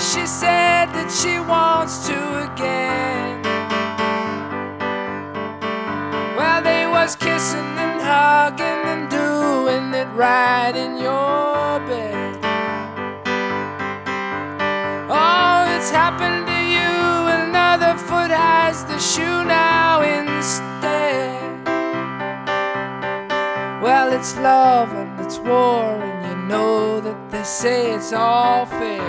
she said that she wants to again. Well, they was kissing and hugging and doing it right in your bed. Oh, it's happened to you. Another foot has the shoe now instead. Well, it's love and it's war, and you know that they say it's all fair.